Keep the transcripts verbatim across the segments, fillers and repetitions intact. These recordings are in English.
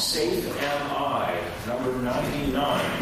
Safe Am I, number ninety-nine.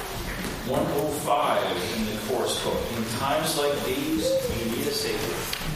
one oh five in the chorus book. In times like these, you need a Savior.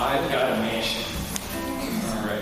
I've got a mansion. All right.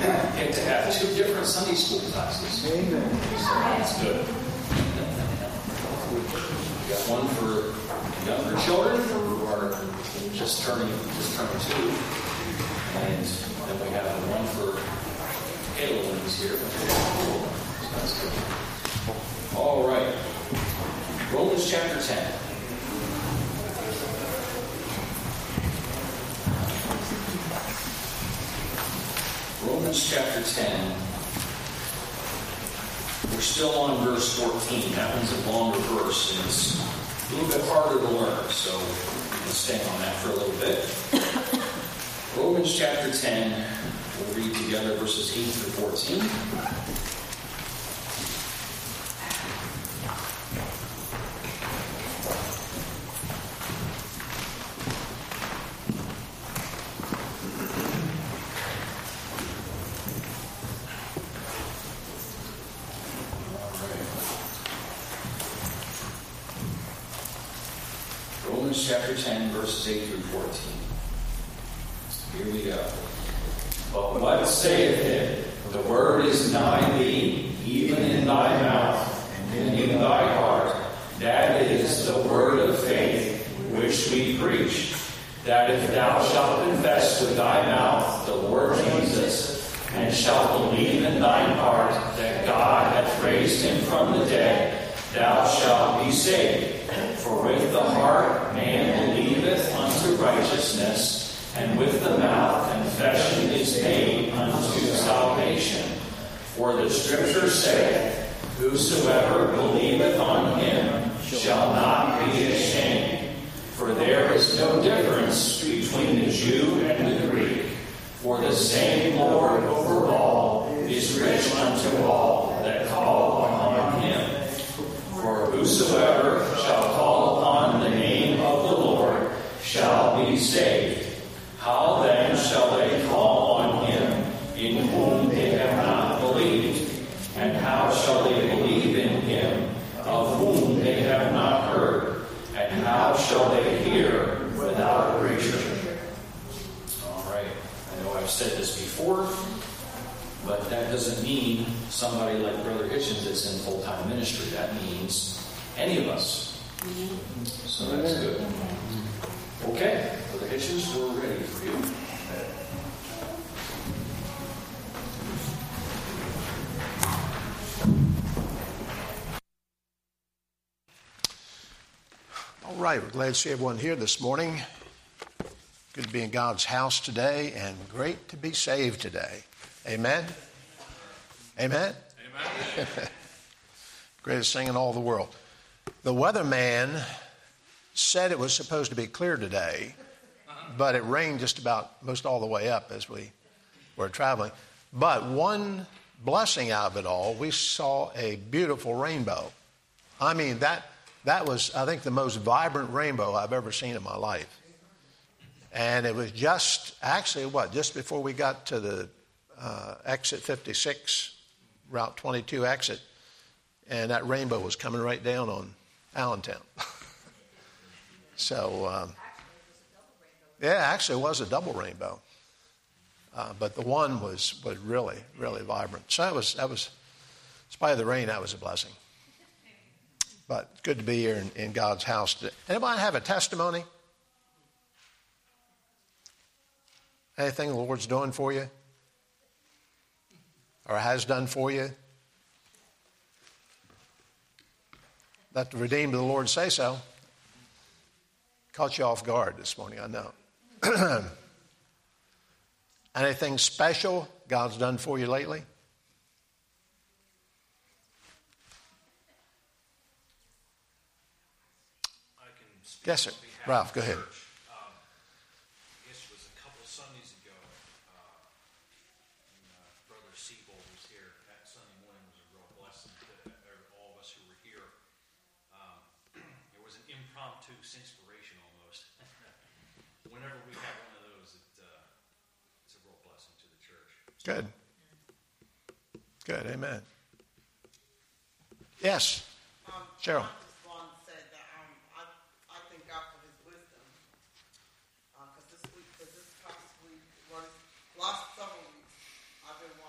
get to have two different Sunday school classes. Amen. So that's good. We got one for younger children who are just turning just turning two, and then we have one for Halo when he's here. So that's good. All right, Romans chapter ten. Romans chapter ten. We're still on verse fourteen. That one's a longer verse, and it's a little bit harder to learn, so we can stay on that for a little bit. Romans chapter ten, we'll read together verses eight through fourteen. Chapter ten, verses eight through fourteen. Here we go. But what saith it? The word is nigh thee, even in thy mouth, and in thy heart. That is the word of faith, which we preach. That if thou shalt confess with thy mouth the Lord Jesus, and shalt believe in thine heart that God hath raised him from the dead, thou shalt be saved. For with the heart man believeth unto righteousness, and with the mouth confession is made unto salvation. For the Scripture saith, Whosoever believeth on him shall not be ashamed. For there is no difference between the Jew and the Greek. For the same Lord over all is rich unto all that call upon him. For whosoever shall call upon the name of the Lord shall be saved. How then shall they call on him in whom they have not believed? And how shall they believe in him of whom they have not heard? And how shall they hear without a preacher? All right. I know I've said this before, but that doesn't mean somebody like Brother Hitchens that's in full-time ministry. That means any of us. So that's good. Okay, Brother Hitchens, we're ready for you. All right, we're glad to see everyone here this morning. Good to be in God's house today, and great to be saved today. Amen? Amen? Amen. Greatest thing in all the world. The weatherman said it was supposed to be clear today, but it rained just about most all the way up as we were traveling. But one blessing out of it all, we saw a beautiful rainbow. I mean, that that was, I think, the most vibrant rainbow I've ever seen in my life. And it was just, actually, what, just before we got to the uh, exit fifty-six, Route twenty-two exit, and that rainbow was coming right down on Allentown. So, um, yeah, actually it was a double rainbow. Uh, but the one was, was really, really vibrant. So that was, that was, in spite of the rain, that was a blessing. But good to be here in, in God's house today. Anybody have a testimony? Anything the Lord's doing for you? Or has done for you? Let the redeemed of the Lord say so. Caught you off guard this morning, I know. Anything special God's done for you lately? I can speak Yes, sir. on behalf Ralph, of go the ahead. church. Um, I guess it was a couple Sundays ago. Uh, when, uh, Brother Siebel was here. That Sunday morning was a real blessing to uh, all of us who were here. Um, it was an impromptu inspiration almost. Whenever we have one of those, it, uh, it's a real blessing to the church. Good. Good, amen. Yes, Um, Cheryl. I just want to say that um, I, I thank God for His wisdom. Because this week, because this past week, well, last several weeks, I've been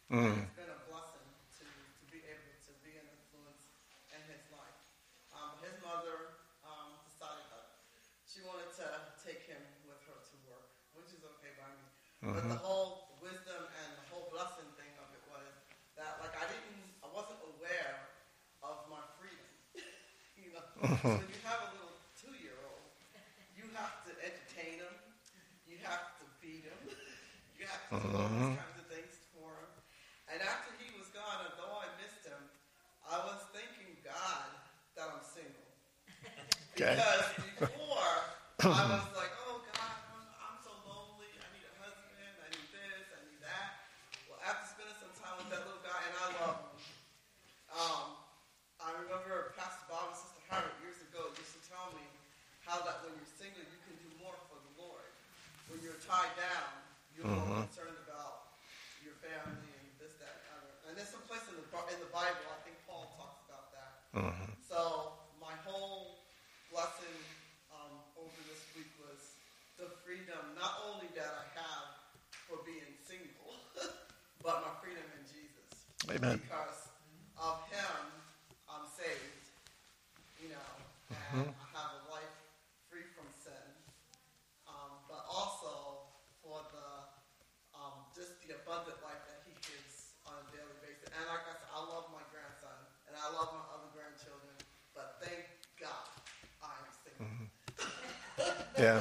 Mm. It's been a blessing to, to be able to be an influence in his life. Um, his mother um, decided that she wanted to take him with her to work, which is okay by me. Mm-hmm. But the whole wisdom and the whole blessing thing of it was that, like, I didn't, I wasn't aware of my freedom. You know, mm-hmm. When you have a little two-year-old, you have to entertain him, you have to feed him, you have to do all mm-hmm. these kinds of things for him. And after he was gone, and though I missed him, I was thanking God that I'm single. Okay. Because before, I was like, oh God, I'm, I'm so lonely, I need a husband, I need this, I need that. Well, after spending some time with that little guy, and I love him, um, I remember Pastor Bob and Sister Harriet years ago used to tell me how that when you're single, you can do more for the Lord. When you're tied down, you're mm-hmm. more concerned about your family and this, that, and other. And there's some place in the in the Bible, I think Paul talks about that. Mm-hmm. So my whole lesson um, over this week was the freedom, not only that I have for being single, but my freedom in Jesus. Amen. Because of him, I'm saved, you know, and mm-hmm. I have a life free from sin. Um, but also for the um, just the abundant life that he gives on a daily basis. And like I said, I love my grandson and I love my other grandchildren, but thank God I am single. Mm-hmm. Yeah.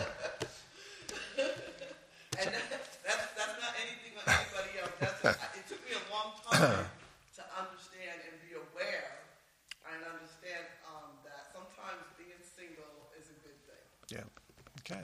And that, that's, that's not anything on anybody else. That's just, it took me a long time to understand and be aware and understand um, that sometimes being single is a good thing. Yeah. Okay.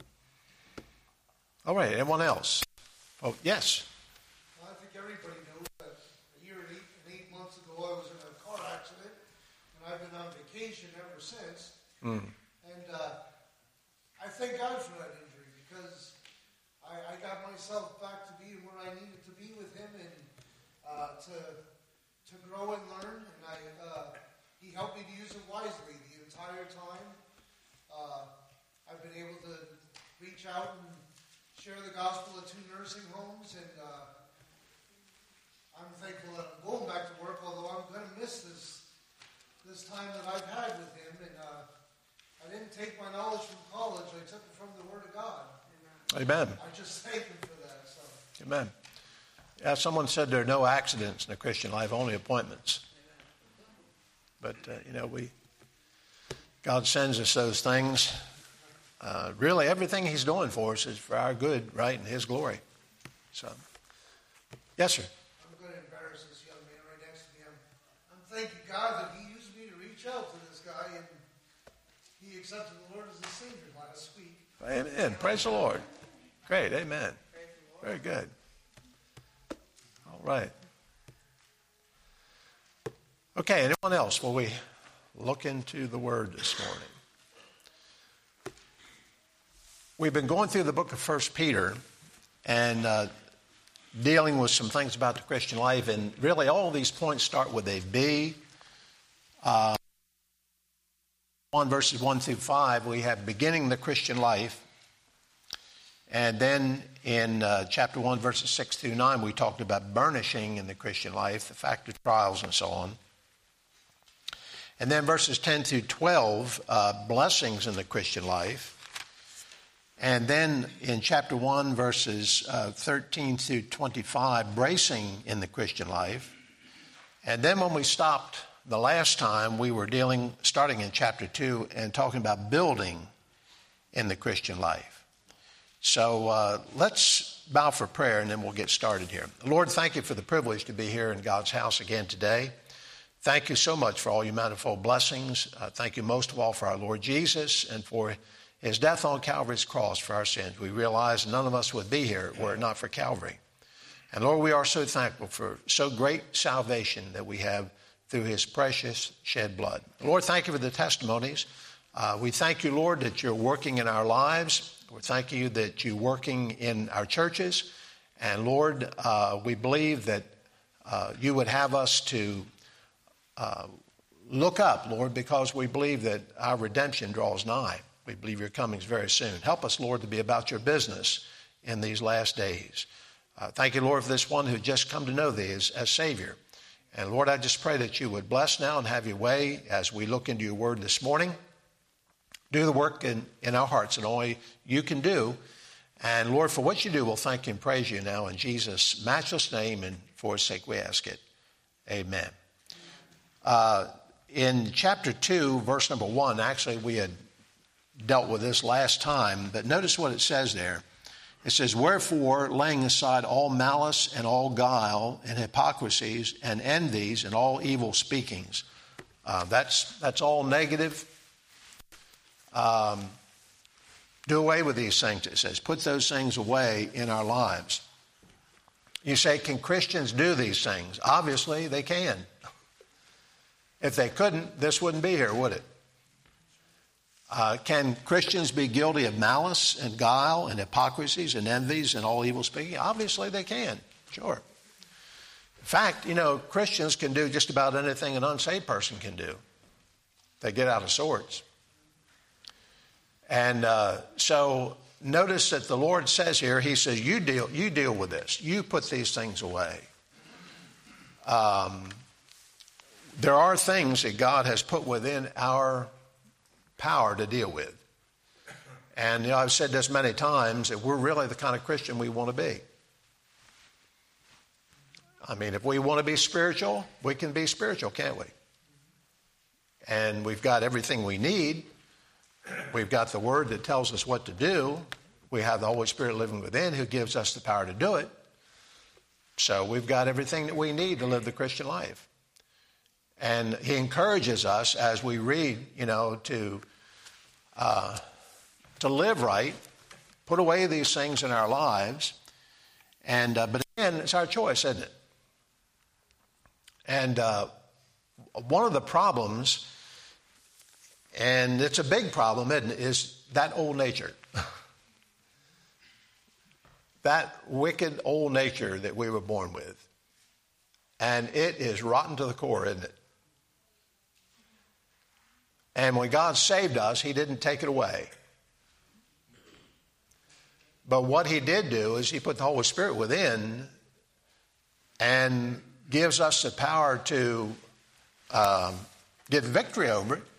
All right. Anyone else? Oh, yes. Well, I think everybody knows that a year and eight, and eight months ago I was in a car accident, and I've been on vacation ever since. Mm. And uh, I thank God for that injury because I, I got myself back to being where I needed to be with Him and uh, to to grow and learn. And I uh, He helped me to use it wisely the entire time. Uh, I've been able to reach out and share the gospel at two nursing homes, and uh, I'm thankful that I'm going back to work, although I'm going to miss this this time that I've had with Him. And uh, I didn't take my knowledge from college. I took it from the Word of God. Amen. I just thank Him for that. So. Amen. Yeah, someone said there are no accidents in the Christian life, only appointments. But, uh, you know, we God sends us those things. Uh, really, everything He's doing for us is for our good, right, and His glory. So, yes, sir. I'm going to embarrass this young man right next to me. I'm, I'm thanking God that He used me to reach out to this guy, and he accepted the Lord as His Savior last week. Amen. Praise the Lord. Great. Amen. Very good. All right. Okay, anyone else? Will we look into the Word this morning? We've been going through the book of First Peter and uh, dealing with some things about the Christian life, and really all of these points start with a B. Uh, on verses one through five, we have beginning the Christian life. And then in uh, chapter one, verses six through nine, we talked about burnishing in the Christian life, the fact of trials and so on. And then verses ten through twelve, uh, blessings in the Christian life. And then in chapter one, verses uh, thirteen through twenty-five, bracing in the Christian life. And then when we stopped the last time, we were dealing, starting in chapter two, and talking about building in the Christian life. So uh, let's bow for prayer, and then we'll get started here. Lord, thank you for the privilege to be here in God's house again today. Thank you so much for all your manifold blessings. Uh, thank you most of all for our Lord Jesus and for His death on Calvary's cross for our sins. We realize none of us would be here were it not for Calvary. And Lord, we are so thankful for so great salvation that we have through His precious shed blood. Lord, thank you for the testimonies. Uh, we thank you, Lord, that you're working in our lives. We thank you that you're working in our churches. And Lord, uh, we believe that uh, you would have us to uh, look up, Lord, because we believe that our redemption draws nigh. We believe your coming is very soon. Help us, Lord, to be about your business in these last days. Uh, thank you, Lord, for this one who just come to know thee as, as Savior. And Lord, I just pray that you would bless now and have your way as we look into your word this morning. Do the work in, in our hearts and only you can do. And Lord, for what you do, we'll thank you and praise you now in Jesus' matchless name, and for his sake we ask it. Amen. Uh, in chapter two, verse number one, actually we had dealt with this last time, but notice what it says there. It says, wherefore, laying aside all malice and all guile and hypocrisies and envies and all evil speakings. Uh, that's, that's all negative. Um, do away with these things, it says. Put those things away in our lives. You say, can Christians do these things? Obviously, they can. If they couldn't, this wouldn't be here, would it? Uh, can Christians be guilty of malice and guile and hypocrisies and envies and all evil speaking? Obviously they can, sure. In fact, you know, Christians can do just about anything an unsaved person can do. They get out of sorts. And uh, so notice that the Lord says here, he says, you deal, you deal with this. You put these things away. Um, there are things that God has put within our power to deal with. And you know, I've said this many times, that we're really the kind of Christian we want to be. I mean, if we want to be spiritual, we can be spiritual, can't we? And we've got everything we need. We've got the Word that tells us what to do. We have the Holy Spirit living within who gives us the power to do it. So we've got everything that we need to live the Christian life. And he encourages us as we read, you know, to uh, to live right, put away these things in our lives. And uh, but again, it's our choice, isn't it? And uh, one of the problems, and it's a big problem, isn't it, is that old nature. That wicked old nature that we were born with. And it is rotten to the core, isn't it? And when God saved us, he didn't take it away. But what he did do is he put the Holy Spirit within and gives us the power to um, get victory over it.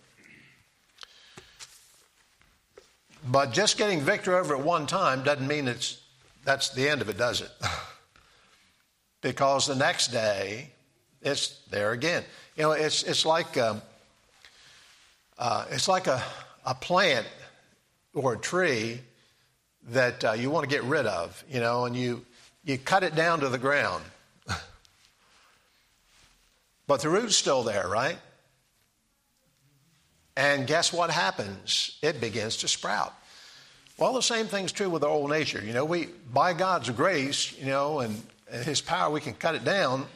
But just getting victory over it one time doesn't mean it's that's the end of it, does it? Because the next day, it's there again. You know, it's it's like um, uh, it's like a a plant or a tree that uh, you want to get rid of. You know, and you you cut it down to the ground, but the root's still there, right? And guess what happens? It begins to sprout. Well, the same thing's true with our old nature. You know, we by God's grace, you know, and his power, we can cut it down,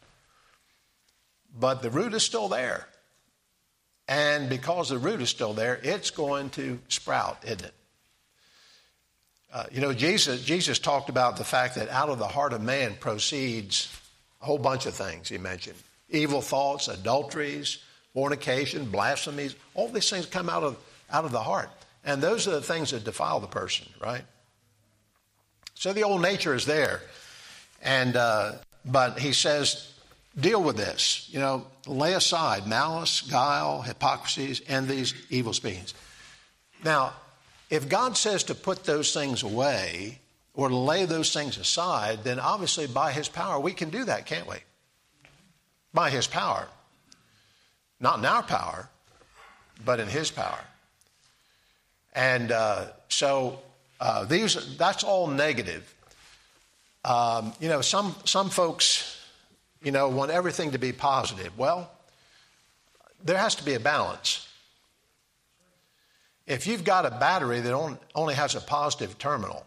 but the root is still there. And because the root is still there, it's going to sprout, isn't it? Uh, you know, Jesus, Jesus talked about the fact that out of the heart of man proceeds a whole bunch of things he mentioned. Evil thoughts, adulteries, fornication, blasphemies, all these things come out of, out of the heart. And those are the things that defile the person, right? So the old nature is there. And uh, but he says, deal with this. You know, lay aside malice, guile, hypocrisies, envies, evil speakings. Now, if God says to put those things away or to lay those things aside, then obviously by his power we can do that, can't we? By his power. Not in our power, but in his power. And uh, so uh, these that's all negative. Um, you know, some some folks, you know, want everything to be positive. Well, there has to be a balance. If you've got a battery that on, only has a positive terminal,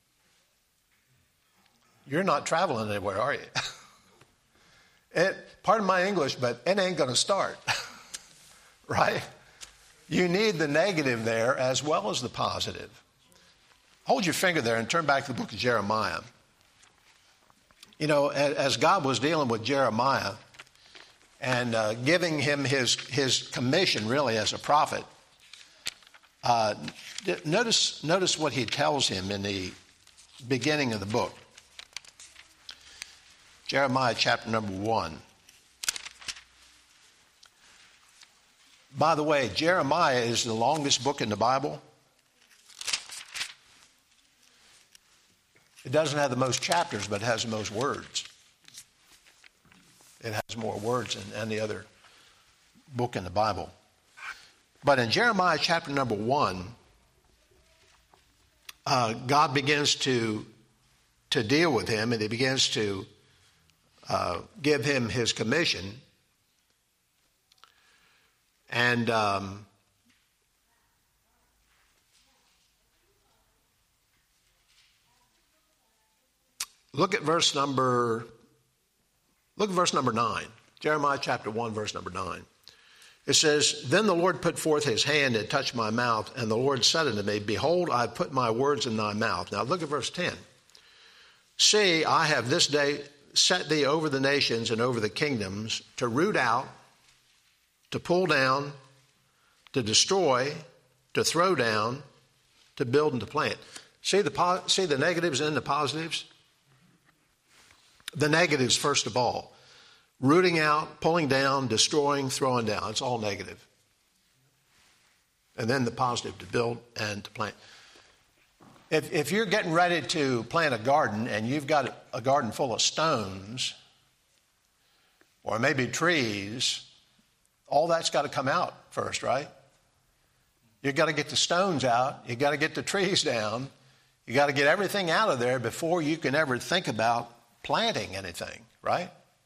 you're not traveling anywhere, are you? It, pardon my English, but it ain't going to start, right? You need the negative there as well as the positive. Hold your finger there and turn back to the book of Jeremiah. You know, as God was dealing with Jeremiah and uh, giving him his, his commission really as a prophet, uh, notice, notice what he tells him in the beginning of the book. Jeremiah chapter number one. By the way, Jeremiah is the longest book in the Bible. It doesn't have the most chapters, but it has the most words. It has more words than any other book in the Bible. But in Jeremiah chapter number one, uh, God begins to, to deal with him, and he begins to uh, give him his commission. And um, look at verse number, look at verse number nine. Jeremiah chapter one, verse number nine. It says, "Then the Lord put forth his hand and touched my mouth, and the Lord said unto me, Behold, I have put my words in thy mouth." Now look at verse ten. "See, I have this day set thee over the nations and over the kingdoms, to root out, to pull down, to destroy, to throw down, to build and to plant." See the, see the negatives and the positives? The negatives, first of all. Rooting out, pulling down, destroying, throwing down. It's all negative. And then the positive, to build and to plant. If, if you're getting ready to plant a garden and you've got a garden full of stones or maybe trees, all that's got to come out first, right? You've got to get the stones out. You've got to get the trees down. You've got to get everything out of there before you can ever think about planting anything, right?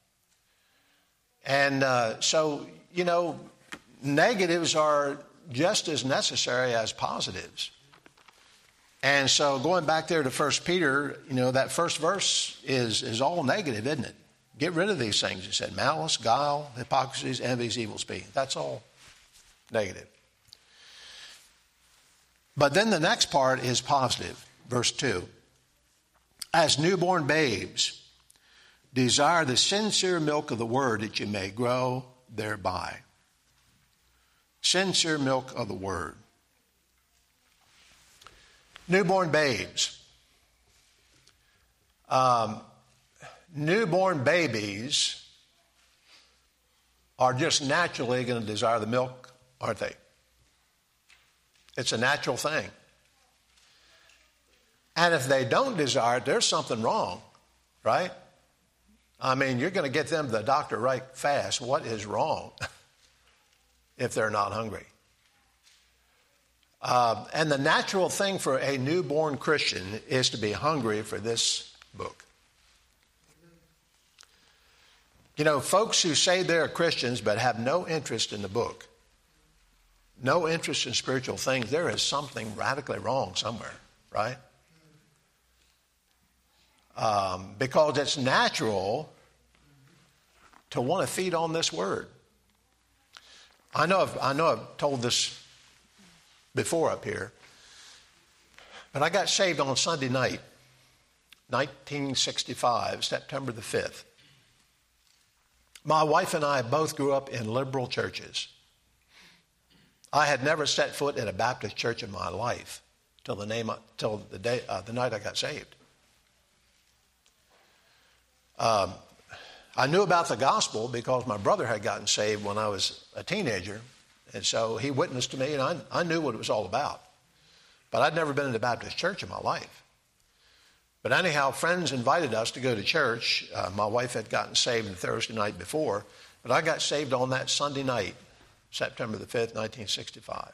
And uh, so, you know, negatives are just as necessary as positives. And so going back there to First Peter, you know, that first verse is, is all negative, isn't it? Get rid of these things. It said malice, guile, hypocrisies, envies, evil speaking. That's all negative. But then the next part is positive. Verse two. "As newborn babes, desire the sincere milk of the word, that you may grow thereby." Sincere milk of the word. Newborn babes. Um, newborn babies are just naturally going to desire the milk, aren't they? It's a natural thing. And if they don't desire it, there's something wrong, right? I mean, you're going to get them to the doctor right fast. What is wrong if they're not hungry? Uh, and the natural thing for a newborn Christian is to be hungry for this book. You know, folks who say they're Christians but have no interest in the book, no interest in spiritual things, there is something radically wrong somewhere, right? Um, because it's natural to want to feed on this word. I know I've, I know I've told this before up here, but I got saved on Sunday night, nineteen sixty-five, September the fifth. My wife and I both grew up in liberal churches. I had never set foot in a Baptist church in my life till the name till the day uh, the night I got saved. Um, I knew about the gospel because my brother had gotten saved when I was a teenager, and so he witnessed to me, and I, I knew what it was all about. But I'd never been in a Baptist church in my life. But anyhow, friends invited us to go to church. Uh, my wife had gotten saved the Thursday night before, but I got saved on that Sunday night, September the fifth, nineteen sixty-five.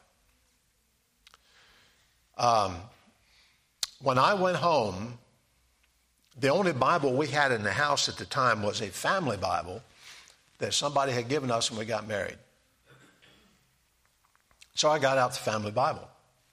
Um, when I went home, the only Bible we had in the house at the time was a family Bible that somebody had given us when we got married. So I got out the family Bible.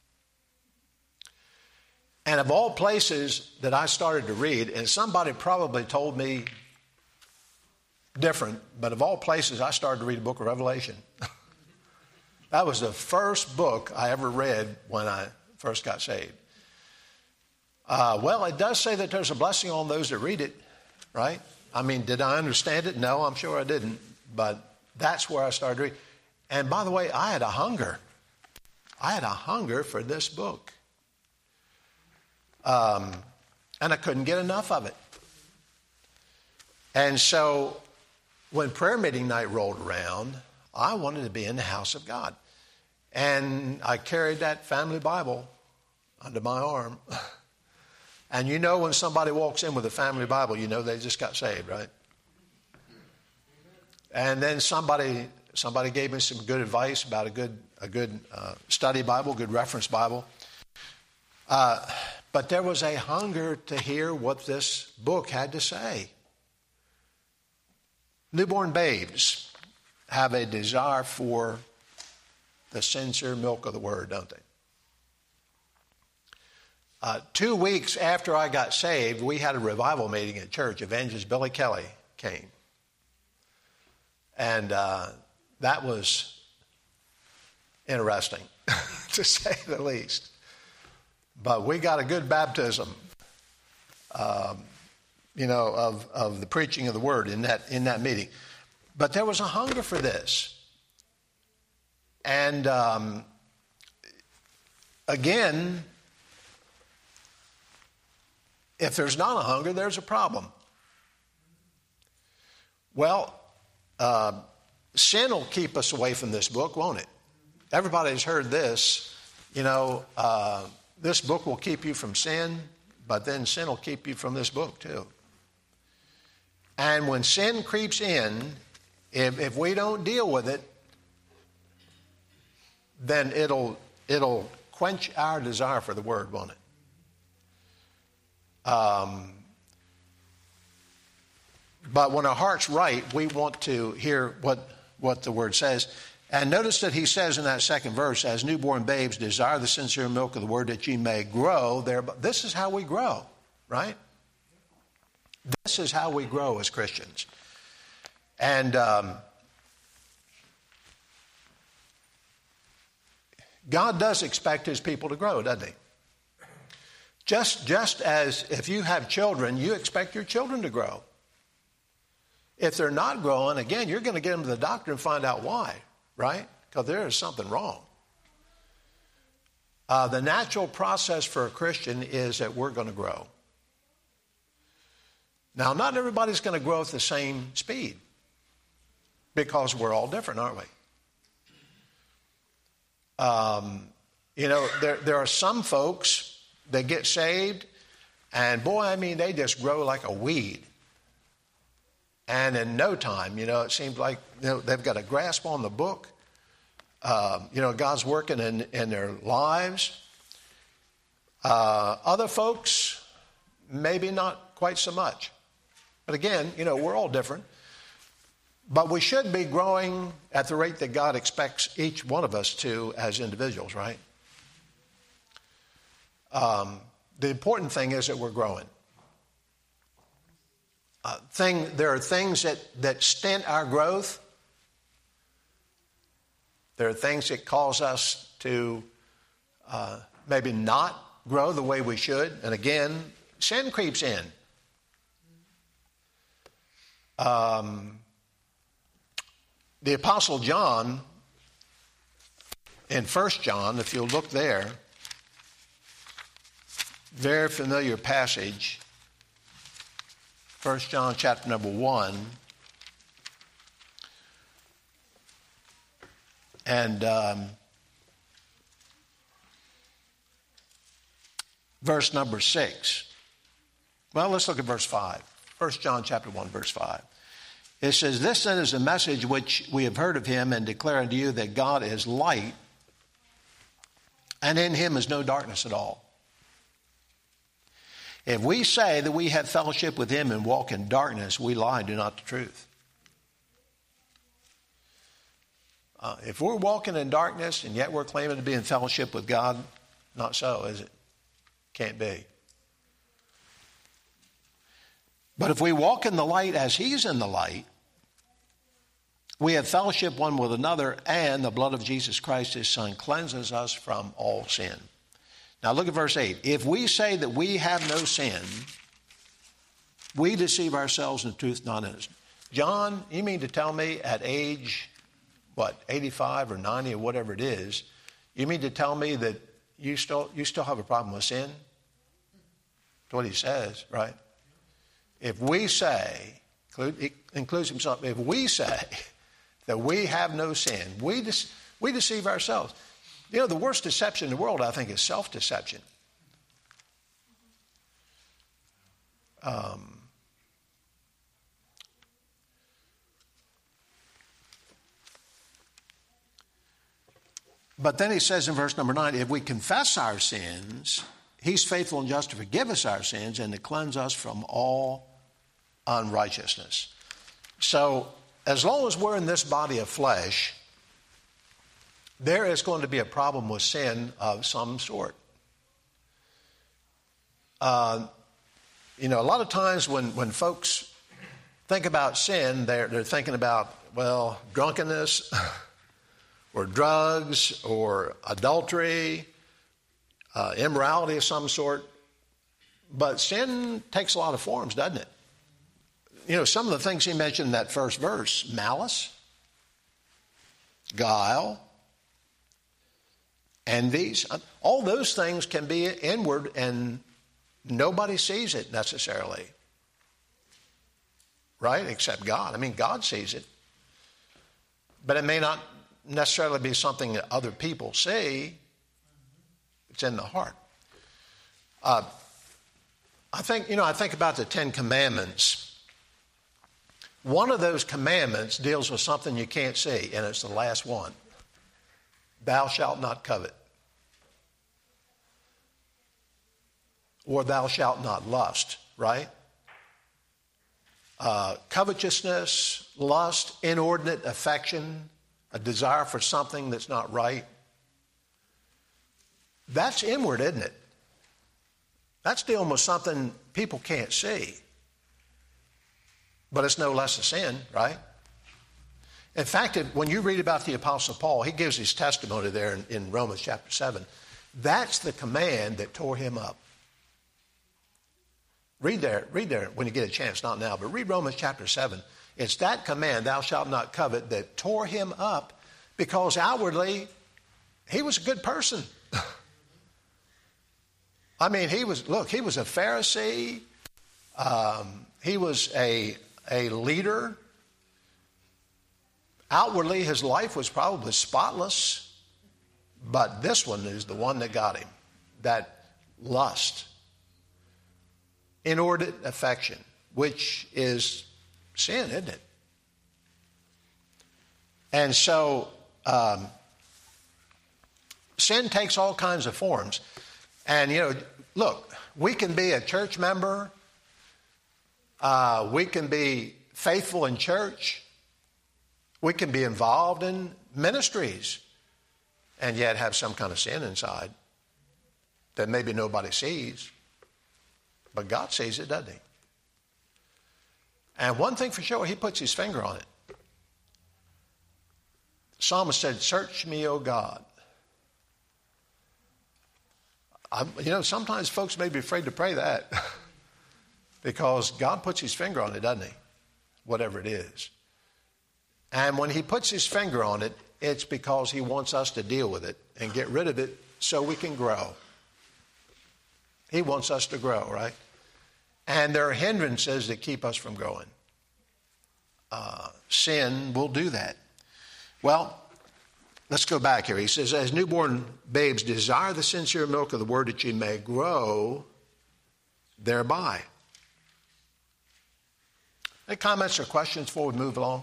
And of all places that I started to read, and somebody probably told me different, but of all places I started to read the book of Revelation. That was the first book I ever read when I first got saved. Uh, well, it does say that there's a blessing on those that read it, right? I mean, did I understand it? No, I'm sure I didn't. But that's where I started reading. And by the way, I had a hunger. I had a hunger for this book. Um, and I couldn't get enough of it. And so when prayer meeting night rolled around, I wanted to be in the house of God. And I carried that family Bible under my arm. And you know when somebody walks in with a family Bible, you know they just got saved, right? And then somebody somebody gave me some good advice about a good a good uh, study Bible, good reference Bible. Uh, but there was a hunger to hear what this book had to say. Newborn babes have a desire for the sincere milk of the Word, don't they? Uh, two weeks after I got saved, we had a revival meeting at church. Evangelist Billy Kelly came. And uh, that was interesting, to say the least. But we got a good baptism, um, you know, of, of the preaching of the Word in that in that meeting. But there was a hunger for this. And um, again, if there's not a hunger, there's a problem. Well, uh, sin will keep us away from this book, won't it? Everybody's heard this. You know, uh, this book will keep you from sin, but then sin will keep you from this book too. And when sin creeps in, if, if we don't deal with it, then it'll it'll quench our desire for the Word, won't it? Um, but when our heart's right, we want to hear what, what the Word says. And notice that he says in that second verse, as newborn babes desire the sincere milk of the Word that ye may grow thereby. This is how we grow, right? This is how we grow as Christians. And um, God does expect his people to grow, doesn't he? Just, just as if you have children, you expect your children to grow. If they're not growing, again, you're going to get them to the doctor and find out why, right? Because there is something wrong. Uh, the natural process for a Christian is that we're going to grow. Now, not everybody's going to grow at the same speed because we're all different, aren't we? Um, you know, there, there are some folks that get saved, and boy, I mean, they just grow like a weed. And in no time, you know, it seems like you know, they've got a grasp on the book. Uh, you know, God's working in, in their lives. Uh, other folks, maybe not quite so much. But again, you know, we're all different. But we should be growing at the rate that God expects each one of us to as individuals, right? Um, the important thing is that we're growing. Uh, thing, there are things that, that stint our growth. There are things that cause us to uh, maybe not grow the way we should. And again, sin creeps in. Um, the Apostle John, in First John, if you'll look there, very familiar passage. First John chapter number one. And um, verse number six. Well, let's look at verse five. First John chapter one, verse five. It says, this then is a message which we have heard of him and declare unto you that God is light, and in him is no darkness at all. If we say that we have fellowship with him and walk in darkness, we lie and do not the truth. Uh, if we're walking in darkness and yet we're claiming to be in fellowship with God, not so, is it? Can't be. But if we walk in the light as he's in the light, we have fellowship one with another, and the blood of Jesus Christ, his Son, cleanses us from all sin. Now look at verse eight. If we say that we have no sin, we deceive ourselves and the truth not in us. John, you mean to tell me at age, what, eighty-five or ninety or whatever it is, you mean to tell me that you still you still have a problem with sin? That's what he says, right? If we say He includes himself. If we say that we have no sin, we, de- we deceive ourselves. You know, the worst deception in the world, I think, is self-deception. Um, but then he says in verse number nine, if we confess our sins, he's faithful and just to forgive us our sins and to cleanse us from all unrighteousness. So as long as we're in this body of flesh, there is going to be a problem with sin of some sort. Uh, you know, a lot of times when, when folks think about sin, they're, they're thinking about, well, drunkenness or drugs or adultery, uh, immorality of some sort. But sin takes a lot of forms, doesn't it? You know, some of the things he mentioned in that first verse, malice, guile, envies, all those things can be inward and nobody sees it necessarily. Right? Except God. I mean, God sees it. But it may not necessarily be something that other people see. It's in the heart. Uh, I think, you know, I think about the Ten Commandments. One of those commandments deals with something you can't see, and it's the last one. Thou shalt not covet. Or thou shalt not lust, right? Uh, covetousness, lust, inordinate affection, a desire for something that's not right. That's inward, isn't it? That's dealing with something people can't see. But it's no less a sin, right? In fact, when you read about the Apostle Paul, he gives his testimony there in, in Romans chapter seven. That's the command that tore him up. Read there, read there when you get a chance, not now, but read Romans chapter seven. It's that command, thou shalt not covet, that tore him up because outwardly he was a good person. I mean, he was, look, he was a Pharisee. Um, he was a, a leader. Outwardly, his life was probably spotless, but this one is the one that got him, that lust. Inordinate affection, which is sin, isn't it? And so um, sin takes all kinds of forms. And, you know, look, we can be a church member. Uh, we can be faithful in church. We can be involved in ministries and yet have some kind of sin inside that maybe nobody sees. But God sees it, doesn't he? And one thing for sure, he puts his finger on it. The psalmist said, search me, O God. I'm, you know, sometimes folks may be afraid to pray that because God puts his finger on it, doesn't he? Whatever it is. And when he puts his finger on it, it's because he wants us to deal with it and get rid of it so we can grow. He wants us to grow, right? And there are hindrances that keep us from growing. Uh, sin will do that. Well, let's go back here. He says, as newborn babes, desire the sincere milk of the word that you may grow thereby. Any comments or questions before we move along?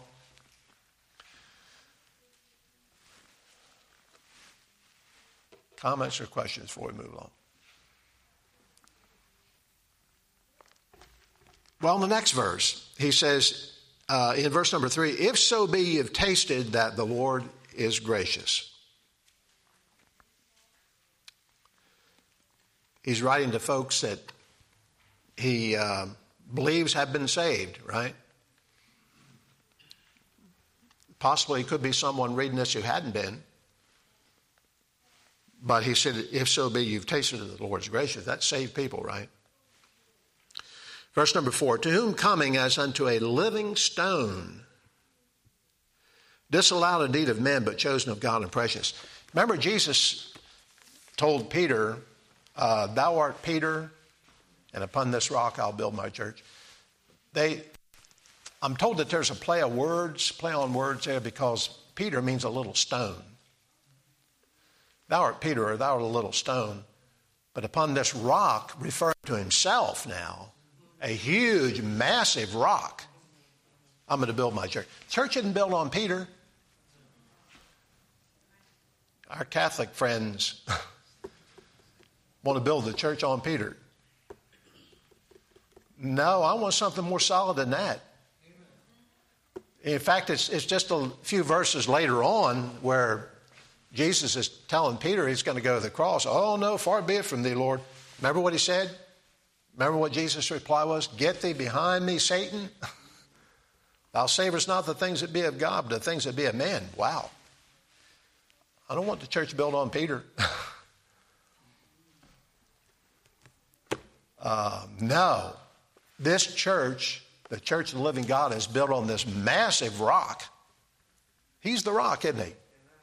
Comments or questions before we move along? Well, in the next verse, he says, uh, in verse number three, if so be you've tasted that the Lord is gracious. He's writing to folks that he uh, believes have been saved, right? Possibly it could be someone reading this who hadn't been. But he said, if so be you've tasted that the Lord is gracious. That's saved people, right? Verse number four, to whom coming as unto a living stone, disallowed indeed of men, but chosen of God and precious. Remember, Jesus told Peter, uh, thou art Peter, and upon this rock I'll build my church. They, I'm told that there's a play of words, play on words there, because Peter means a little stone. Thou art Peter, or thou art a little stone. But upon this rock, referring to himself now, a huge, massive rock, I'm going to build my church. Church isn't built on Peter. Our Catholic friends want to build the church on Peter. No, I want something more solid than that. In fact, it's, it's just a few verses later on where Jesus is telling Peter he's going to go to the cross. Oh, no, far be it from thee, Lord. Remember what he said? Remember what Jesus' reply was? Get thee behind me, Satan. Thou savorest not the things that be of God, but the things that be of man. Wow. I don't want the church built on Peter. uh, no. This church, the church of the living God, is built on this massive rock. He's the rock, isn't he?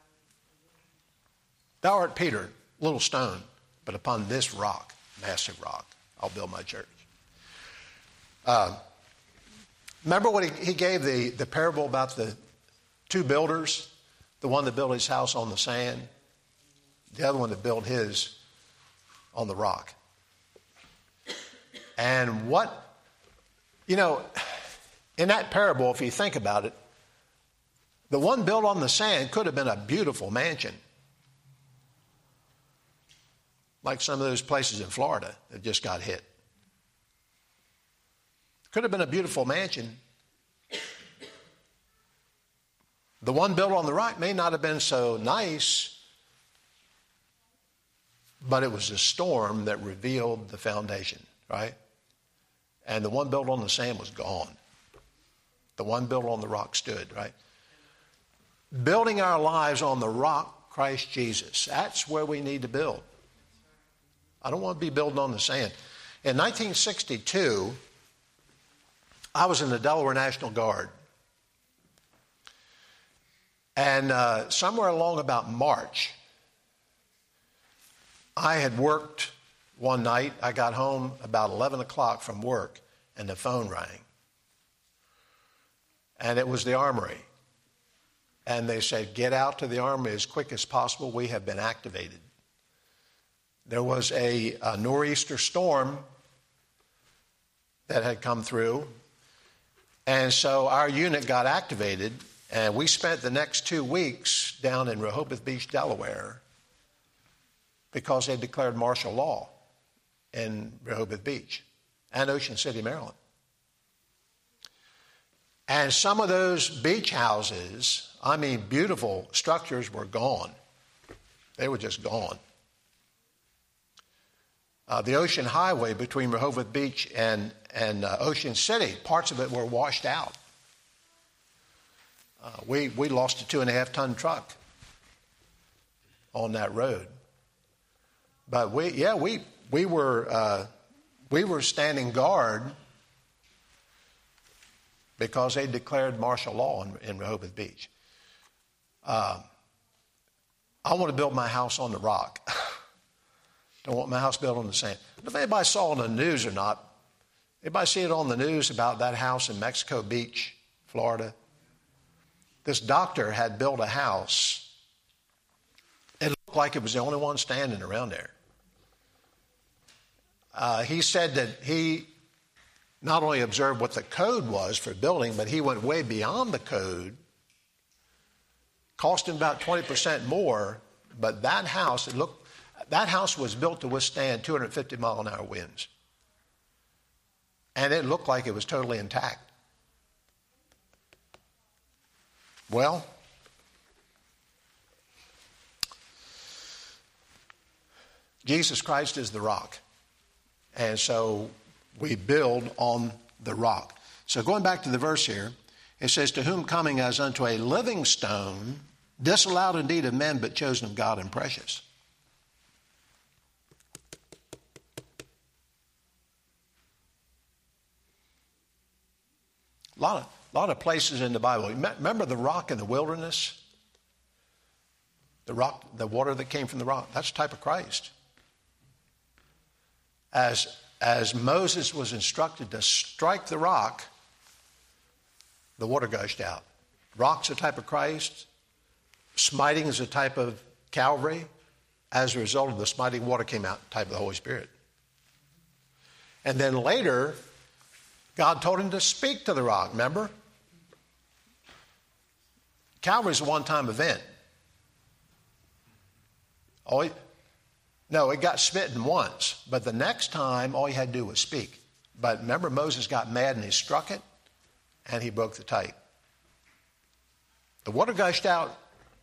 Thou art Peter, little stone, but upon this rock, massive rock, I'll build my church. Uh, remember what he, he gave the, the parable about the two builders? The one that built his house on the sand, the other one that built his on the rock. And what, you know, in that parable, if you think about it, the one built on the sand could have been a beautiful mansion. Like some of those places in Florida that just got hit. Could have been a beautiful mansion. The one built on the rock may not have been so nice, but it was the storm that revealed the foundation, right? And the one built on the sand was gone. The one built on the rock stood, right? Building our lives on the rock, Christ Jesus. That's where we need to build. I don't want to be building on the sand. In nineteen sixty-two, I was in the Delaware National Guard. And uh, somewhere along about March, I had worked one night. I got home about eleven o'clock from work, and the phone rang. And it was the Armory. And they said, get out to the Armory as quick as possible. We have been activated. There was a, a nor'easter storm that had come through. And so our unit got activated. And we spent the next two weeks down in Rehoboth Beach, Delaware, because they declared martial law in Rehoboth Beach and Ocean City, Maryland. And some of those beach houses, I mean, beautiful structures, were gone. They were just gone. Uh, the Ocean Highway between Rehoboth Beach and, and uh, Ocean City, parts of it were washed out. Uh, we, we lost a two and a half ton truck on that road. But we, yeah, we, we were, uh, we were standing guard because they declared martial law in, in Rehoboth Beach. Uh, I want to build my house on the rock. Don't want my house built on the sand. But if anybody saw it on the news or not, anybody see it on the news about that house in Mexico Beach, Florida? This doctor had built a house. It looked like it was the only one standing around there. Uh, he said that he not only observed what the code was for building, but he went way beyond the code. Cost him about twenty percent more, but that house, it looked, that house was built to withstand two hundred fifty mile an hour winds. And it looked like it was totally intact. Well, Jesus Christ is the rock. And so we build on the rock. So going back to the verse here, it says, to whom coming as unto a living stone, disallowed indeed of men, but chosen of God and precious. A lot of, a lot of places in the Bible. Remember the rock in the wilderness? The rock, the water that came from the rock. That's a type of Christ. As, as Moses was instructed to strike the rock, the water gushed out. Rock's a type of Christ. Smiting is a type of Calvary. As a result of the smiting, water came out, type of the Holy Spirit. And then later, God told him to speak to the rock, remember? Calvary's a one-time event. Oh, he, no, it got smitten once, but the next time, all he had to do was speak. But remember, Moses got mad and he struck it, and he broke the tape. The water gushed out,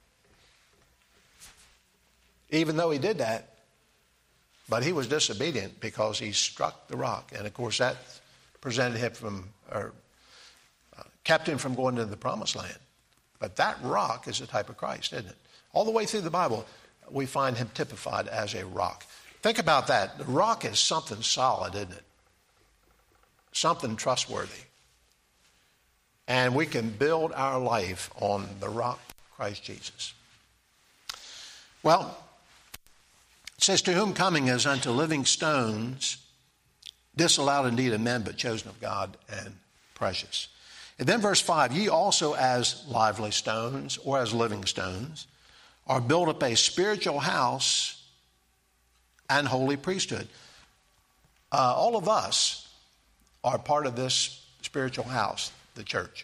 even though he did that, but he was disobedient because he struck the rock. And of course, that prevented him from, or uh, kept him from going into the promised land. But that rock is a type of Christ, isn't it? All the way through the Bible, we find him typified as a rock. Think about that. The rock is something solid, isn't it? Something trustworthy. And we can build our life on the rock, Christ Jesus. Well, it says, to whom coming as unto living stones, disallowed indeed of men, but chosen of God and precious. And then verse five, ye also as lively stones, or as living stones, are built up a spiritual house and holy priesthood. Uh, all of us are part of this spiritual house, the church.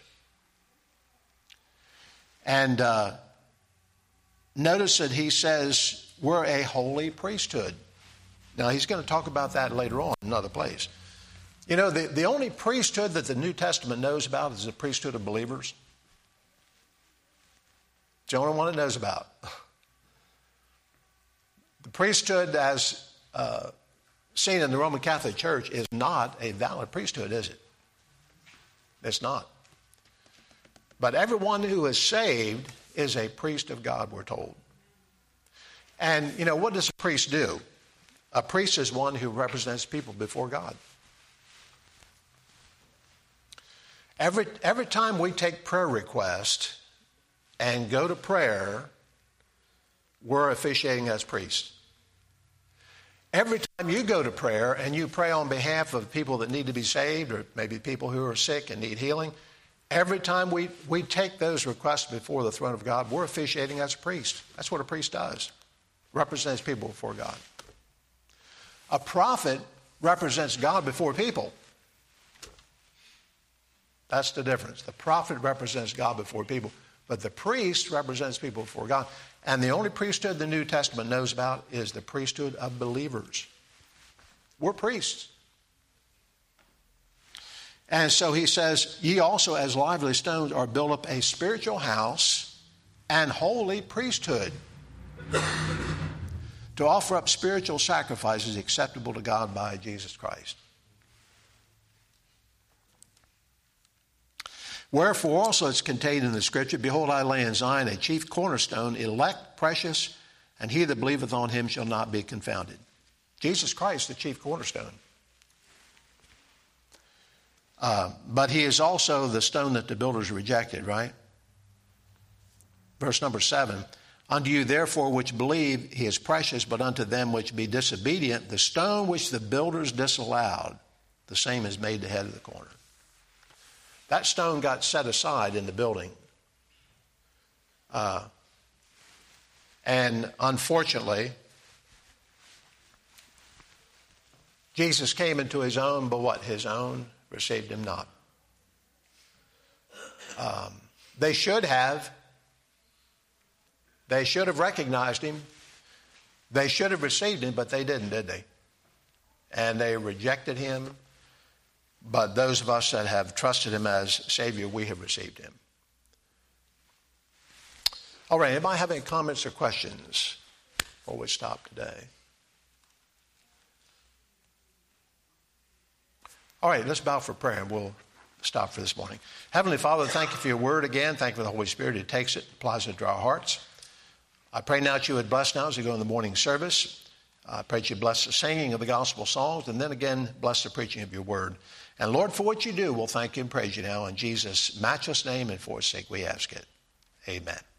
And uh, notice that he says we're a holy priesthood. Now, he's going to talk about that later on in another place. You know, the, the only priesthood that the New Testament knows about is the priesthood of believers. It's the only one it knows about. The priesthood as uh, seen in the Roman Catholic Church is not a valid priesthood, is it? It's not. But everyone who is saved is a priest of God, we're told. And, you know, what does a priest do? A priest is one who represents people before God. Every, every time we take prayer requests and go to prayer, we're officiating as priests. Every time you go to prayer and you pray on behalf of people that need to be saved, or maybe people who are sick and need healing, every time we, we take those requests before the throne of God, we're officiating as a priest. That's what a priest does. Represents people before God. A prophet represents God before people. That's the difference. The prophet represents God before people, but the priest represents people before God. And the only priesthood the New Testament knows about is the priesthood of believers. We're priests. And so he says, ye also as lively stones are built up a spiritual house and holy priesthood, to offer up spiritual sacrifices acceptable to God by Jesus Christ. Wherefore also it's contained in the Scripture, behold, I lay in Zion a chief cornerstone, elect, precious, and he that believeth on him shall not be confounded. Jesus Christ, the chief cornerstone. Uh, but he is also the stone that the builders rejected, right? Verse number seven. Unto you therefore which believe he is precious, but unto them which be disobedient, the stone which the builders disallowed, the same is made the head of the corner. That stone got set aside in the building. Uh, and unfortunately, Jesus came into his own, but what? His own received him not. Um, they should have. They should have recognized him. They should have received him, but they didn't, did they? And they rejected him. But those of us that have trusted him as Savior, we have received him. All right, anybody have any comments or questions before we stop today? All right, let's bow for prayer and we'll stop for this morning. Heavenly Father, thank you for your word again. Thank you for the Holy Spirit who takes it, applies it to our hearts. I pray now that you would bless now as we go in the morning service. I pray that you bless the singing of the gospel songs, and then again, bless the preaching of your word. And Lord, for what you do, we'll thank you and praise you now. In Jesus' matchless name and for his sake we ask it. Amen.